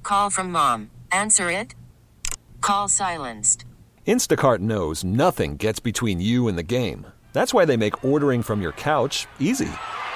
call from mom. Answer it. Call silenced. Instacart knows nothing gets between you and the game. That's why they make ordering from your couch easy.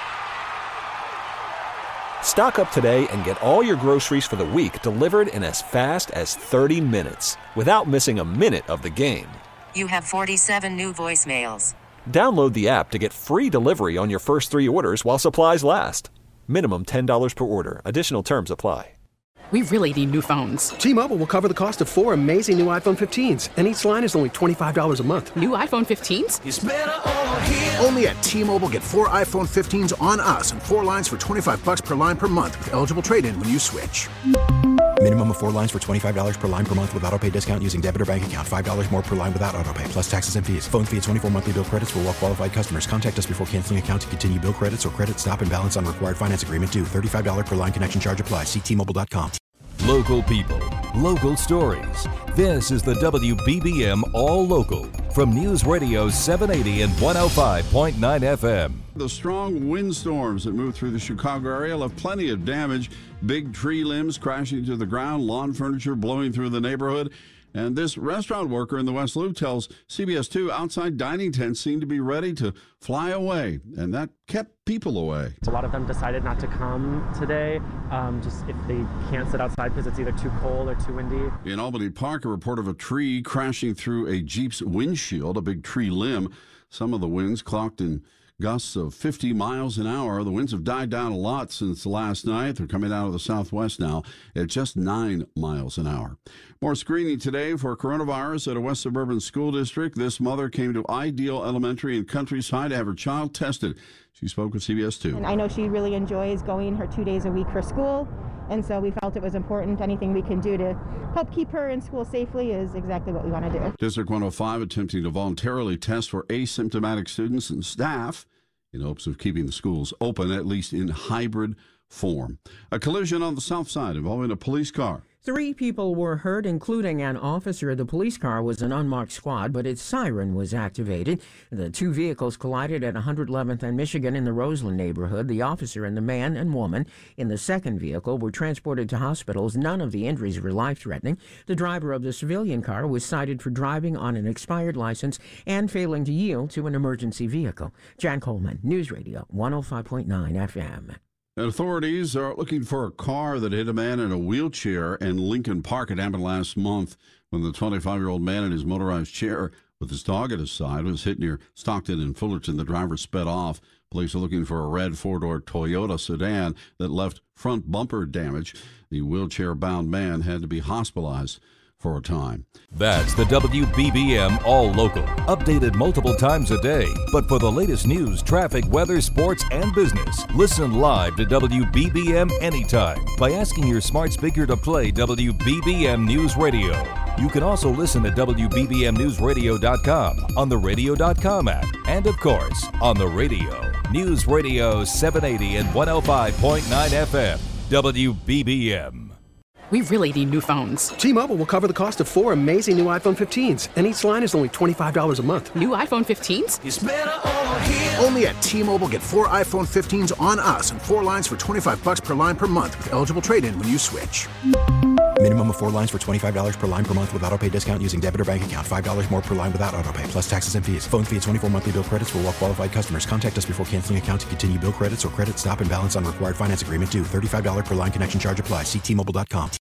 Stock up today and get all your groceries for the week delivered in as fast as 30 minutes without missing a minute of the game. You have 47 new voicemails. Download the app to get free delivery on your first 3 orders while supplies last. Minimum $10 per order. Additional terms apply. We really need new phones. T-Mobile will cover the cost of 4 amazing new iPhone 15s, and each line is only $25 a month. New iPhone 15s? It's better over here. Only at T-Mobile, get 4 iPhone 15s on us and 4 lines for $25 per line per month with eligible trade-in when you switch. Minimum of 4 lines for $25 per line per month with autopay discount using debit or bank account. $5 more per line without autopay, plus taxes and fees. Phone fee at 24 monthly bill credits for well-qualified customers. Contact us before canceling account to continue bill credits or credit stop and balance on required finance agreement due. $35 per line connection charge applies. See T-Mobile.com. Local people, local stories. This is the WBBM All Local from News Radio 780 and 105.9 FM. The strong windstorms that moved through the Chicago area left plenty of damage. Big tree limbs crashing to the ground, lawn furniture blowing through the neighborhood. And this restaurant worker in the West Loop tells CBS 2 outside dining tents seemed to be ready to fly away, and that kept people away. A lot of them decided not to come today, just if they can't sit outside because it's either too cold or too windy. In Albany Park, a report of a tree crashing through a Jeep's windshield, a big tree limb. Some of the winds clocked in gusts of 50 miles an hour. The winds have died down a lot since last night. They're coming out of the southwest now at just 9 miles an hour. More screening today for coronavirus at a West Suburban school district. This mother came to Ideal Elementary in Countryside to have her child tested. She spoke with CBS 2. And I know she really enjoys going her 2 days a week for school, and so we felt it was important. Anything we can do to help keep her in school safely is exactly what we want to do. District 105 attempting to voluntarily test for asymptomatic students and staff in hopes of keeping the schools open, at least in hybrid form. A collision on the south side involving a police car. 3 people were hurt, including an officer. The police car was an unmarked squad, but its siren was activated. The 2 vehicles collided at 111th and Michigan in the Roseland neighborhood. The officer and the man and woman in the second vehicle were transported to hospitals. None of the injuries were life-threatening. The driver of the civilian car was cited for driving on an expired license and failing to yield to an emergency vehicle. Jan Coleman, News Radio 105.9 FM. And authorities are looking for a car that hit a man in a wheelchair in Lincoln Park. It happened last month when the 25-year-old man in his motorized chair with his dog at his side was hit near Stockton and Fullerton. The driver sped off. Police are looking for a red 4-door Toyota sedan that left front bumper damage. The wheelchair-bound man had to be hospitalized for a time. That's the WBBM All Local, updated multiple times a day. But for the latest news, traffic, weather, sports, and business, listen live to WBBM anytime by asking your smart speaker to play WBBM News Radio. You can also listen at WBBMNewsRadio.com, on the Radio.com app, and of course, on the radio. News Radio 780 and 105.9 FM, WBBM. We really need new phones. T-Mobile will cover the cost of 4 amazing new iPhone 15s, and each line is only $25 a month. New iPhone 15s? It's better over here. Only at T-Mobile, get 4 iPhone 15s on us and 4 lines for $25 per line per month with eligible trade-in when you switch. Minimum of 4 lines for $25 per line per month with autopay discount using debit or bank account. $5 more per line without autopay, plus taxes and fees. Phone fee at 24 monthly bill credits for well-qualified customers. Contact us before canceling account to continue bill credits or credit stop and balance on required finance agreement due. $35 per line connection charge applies. See T-Mobile.com.